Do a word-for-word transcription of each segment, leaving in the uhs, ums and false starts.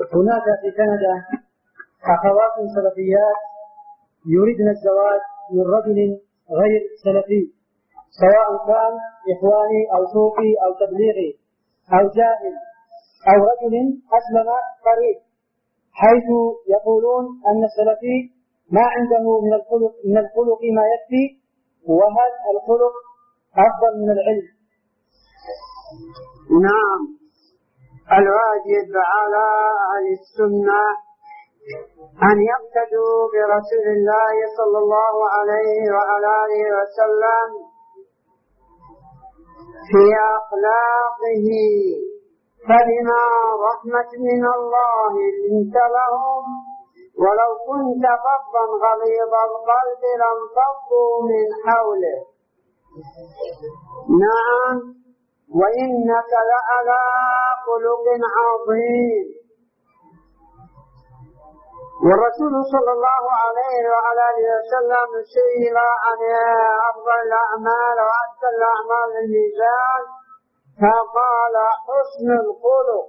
هناك في كندا أخوات سلفيات يريدن الزواج من رجل غير سلفي، سواء كان إخواني أو صوفي أو تبليغي أو جاهل أو رجل أسلم قريب، حيث يقولون أن السلفي ما عنده من الخلق من الخلق ما يكفي، وهل الخلق أفضل من العلم؟ نعم، الواجب على أهل السنة أن يقتدوا برسول الله صلى الله عليه وعلى آله وسلم في أخلاقه، فبما رحمة من الله لنت لهم ولو كنت فظا غليظ القلب لانفضوا من حولك. نعم، وإنك لعلى خلق عظيم. والرسول صلى الله عليه وعلى آله وسلم سئل عن أفضل الأعمال وأحسن الأعمال الميزان، فقال حسن الخلق.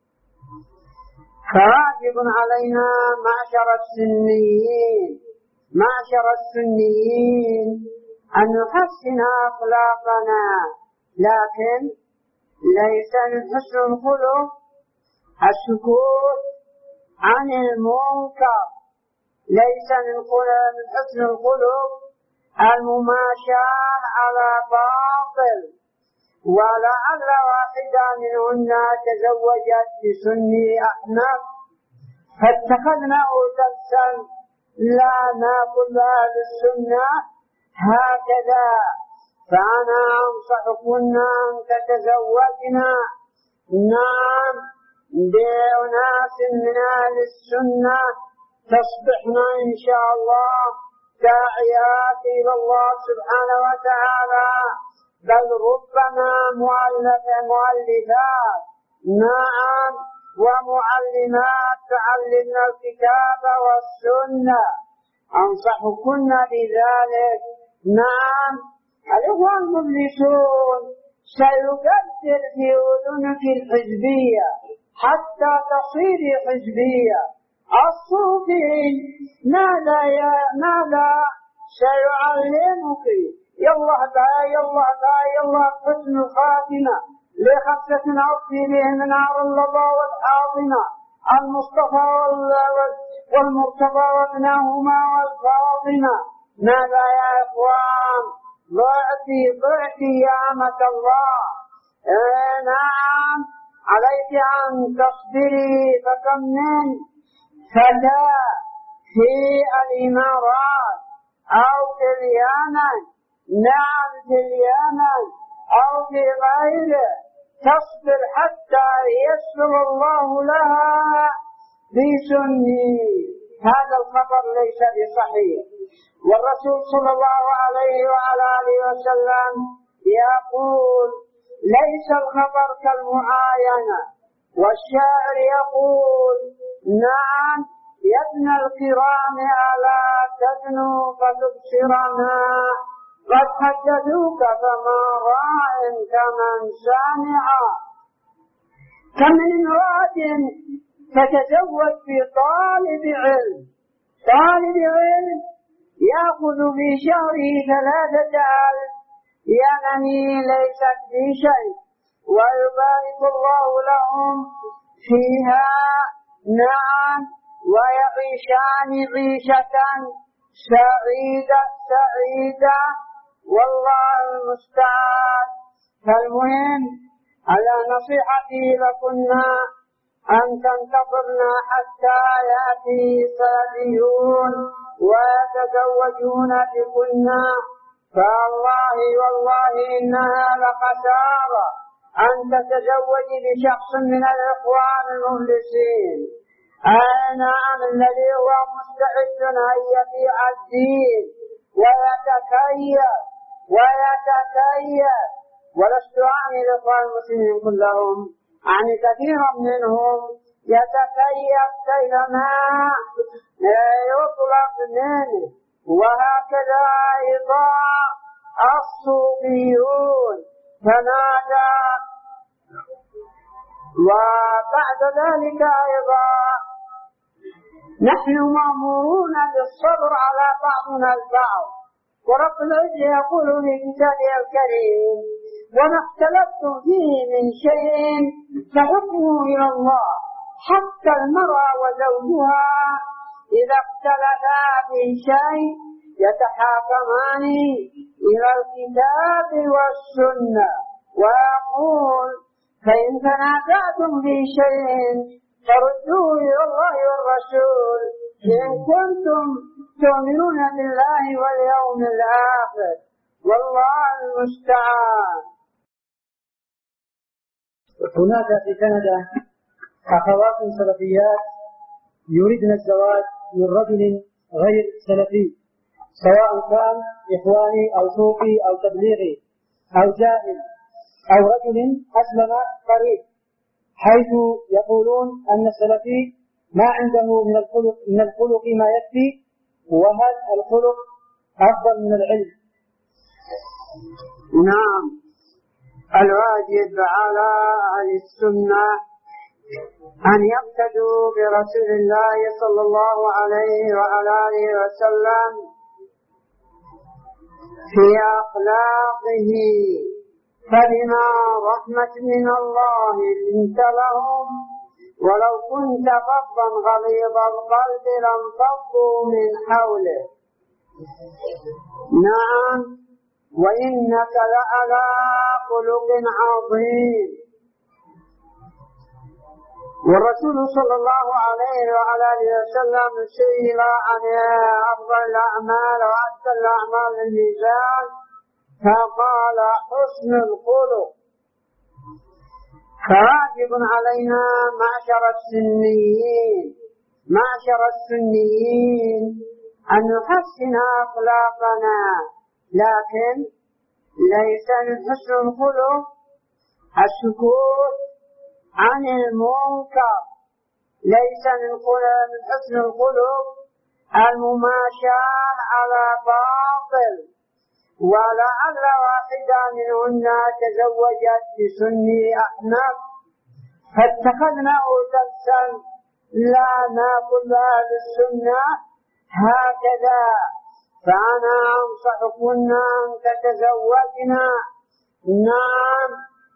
فواجب علينا معشر السنيين معشر السنيين أن نحسن أخلاقنا، لكن ليس من حسن الخلق السكوت عن المنكر، ليس من حسن الخلق المماشاة على باطل. ولعل واحدة منهن تزوجت بسني أحمد فاتخذناه درسا لا ناكل أهل السنة هكذا. فأنا أنصحكن أن تتزوجنا نعم بأناس من أهل السنة، تصبحن إن شاء الله داعيات إلى الله سبحانه وتعالى، بل ربما مؤلفات نعم ومعلمات تعلمنا الكتاب والسنة. أنصحكن بذلك. نعم، الإخوان المفلسون سيقدر في أذنك الحزبية حتى تصير حزبية. الصوفي ماذا ماذا سيعلمك؟ يلا دا يلا دا يلا حسن الخاتمة لخمسة أوفي بهم نار اللظى والحاضنة، المصطفى والمرتضى وابنهما والفاطمة. ماذا يا إخوان؟ ضعتي ضعتي يا أمة الله. آه نعم، عليك أن تصبري. فكم من فتاة في الإمارات أو في اليمن، نعم في اليمن أو في غيره، تصبر حتى يسر الله لها بسني. هذا الخبر ليس بصحيح. والرسول صلى الله عليه وعلى آله وسلم يقول ليس الخبر كالمعاينة. والشاعر يقول نعم يا ابن الكرام ألا تدنو فتبصرنا، قد حدثوك فما راع كمن سامعا. كم من امرأة تتزوج في طالب علم، طالب علم يأخذ في شهره ثلاثة ألف، يعني ليست في شيء، ويبارك الله لهم فيها نعم، ويعيشان عيشة سعيدة سعيدة، والله المستعان. فالمهم على نصيحتي لكنا أن تنتظرنا حتى يأتي سلفيون ويتزوجون بكنا، فالله والله إنها لخسارة أن تتزوج بشخص من الإخوان المفلسين. نعم، الذي هو مستعد أن يبيع الدين ويتكيف ويتكيف. ولست أعني الإخوان المسلمين كلهم، يعني كثيرا منهم يتكيف كيفما يطلق منه. وهكذا أيضا الصوفيون. فماذا؟ وبعد ذلك أيضا نحن مأمورون بالصبر على بعضنا البعض. ورب العزة يقول في كتابه الكريم: وما اختلفتم فيه من شيء فحكمه إلى الله، حتى المرأة وزوجها إذا اختلفا في شيء يتحاكمان إلى الكتاب والسنة. ويقول: فإن تنازعتم في شيء فردوه إلى الله والرسول إن كنتم تؤمنون بالله واليوم الآخر، والله المستعان. هناك في كندا أخوات سلفيات يريدن الزواج من رجل غير سلفي، سواء كان إخواني أو صوفي أو تبليغي أو جاهل أو رجل أسلم قريب، حيث يقولون أن السلفي ما عنده من الخلق من الخلق ما يكفي، وهل الخلق أفضل من العلم؟ نعم، الواجب على أهل السنة أن يقتدوا برسول الله صلى الله عليه وعلى آله وسلم في أخلاقه، فبما رحمة من الله لنت لهم ولو كنت فظا غليظ القلب لانفضوا من حوله. نعم، وإنك لعلى خلق عظيم. والرسول صلى الله عليه وعلى آله وسلم سئل عن أفضل الأعمال وأحسن الأعمال الميزان، فقال: حسن الخلق. فواجب علينا معشر السنيين معشر السنيين أن نحسن أخلاقنا، لكن ليس من حسن الخلق السكوت عن المنكر، ليس من حسن الخلق المماشاة على باطل. ولعل واحدة منهن تزوجت بسني أحمد فاتخذناه درسا لا ناكل هذه السنة هكذا. فأنا أنصحكن أن تتزوجن نعم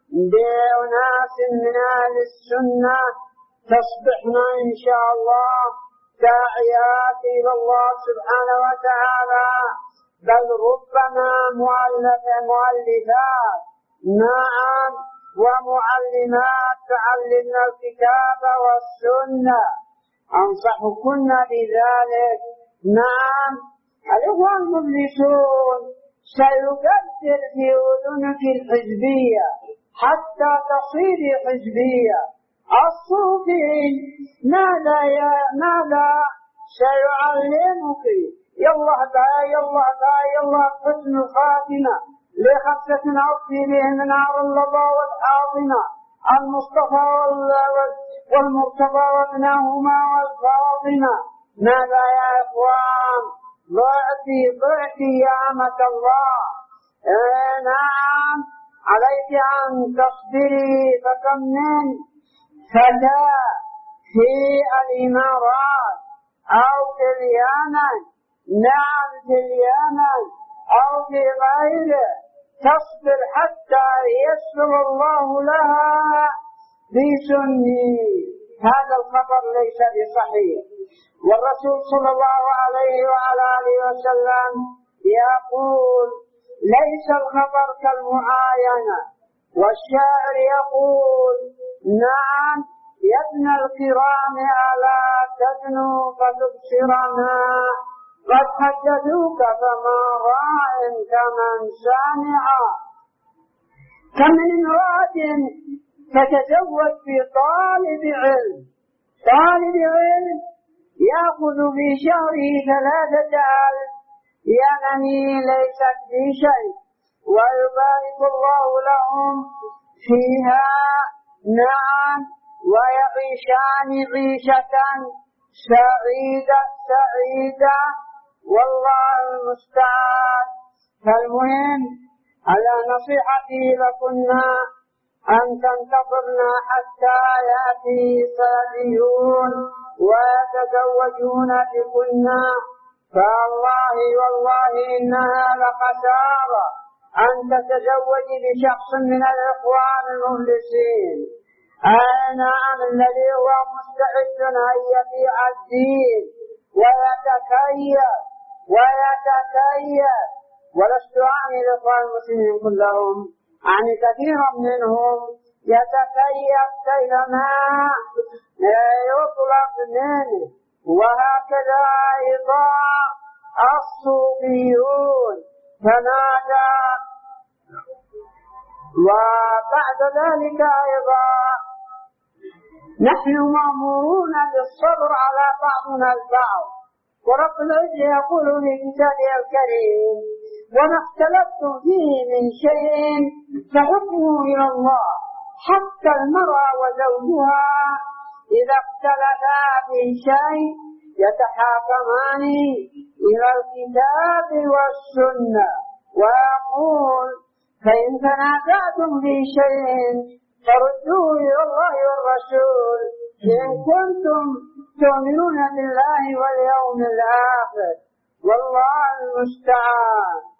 بأناس من أهل السنة، تصبحن إن شاء الله داعيات إلى الله سبحانه وتعالى، بل ربما مؤلف مؤلفات نعم ومعلمات تعلمنا الكتاب والسنة. أنصحكن بذلك. نعم، الإخوان المفلسون سيكثر في أذنك الحزبية حتى تصير حزبية. الصوفي ماذا ماذا سيعلمك؟ يلا دا يلا دا يلا حسن الخاتمة لخمسة أوفي بهم نار اللظى والحاضنة، المصطفى والمرتضى وابنهما والفاطمة. ماذا يا إخوان؟ ضعتي ضعتي يا أمة الله. آه نعم، عليك أن تصبري. فكم من فتاة في الإمارات أو في اليمن، نعم في اليمن أو في غيره، تصبر حتى يسر الله لها بسني. هذا الخبر ليس بصحيح. والرسول صلى الله عليه وعلى آله وسلم يقول: ليس الخبر كالمعاينة. والشاعر يقول: نعم يا ابن الكرام ألا تدنو فتبصرنا، قد حدثوك فما راع كمن سامعا. كم من امرأة تتزوج في طالب علم، طالب علم يأخذ في شهره ثلاثة ألف، يعني ليست في شيء، ويبارك الله لهم فيها. نعم، ويعيشان عيشة سعيدة سعيدة، والله المستعان. فالمهم على نصيحتي لكنا أن تنتظرنا حتى يأتي سلفيون ويتزوجون يتزوجون بكن فالله والله إنها لخسارة أن تتزوج بشخص من الإخوان المخلصين، أي نعم الذي هو مستعد أن يبيع الدين ويتكيف ويتكيف. ولست أعني الإخوان المسلمين كلهم، أعني كثيرا منهم يتكيف كيفما يطلق منه. وهكذا أيضا الصوفيون فماذا؟ وبعد ذلك أيضا نحن مأمورون بالصبر على بعضنا البعض، ورب العزة يقول في كتابه الكريم: وما اختلفتم فيه من شيء فحكمه إلى الله، حتى المرأة وزوجها إذا اختلفا في شيء يتحاكمان إلى الكتاب والسنة. ويقول: فإن تنازعتم في شيء فردوه إلى الله والرسول إن كنتم تؤمنون بالله واليوم الآخر، والله المستعان.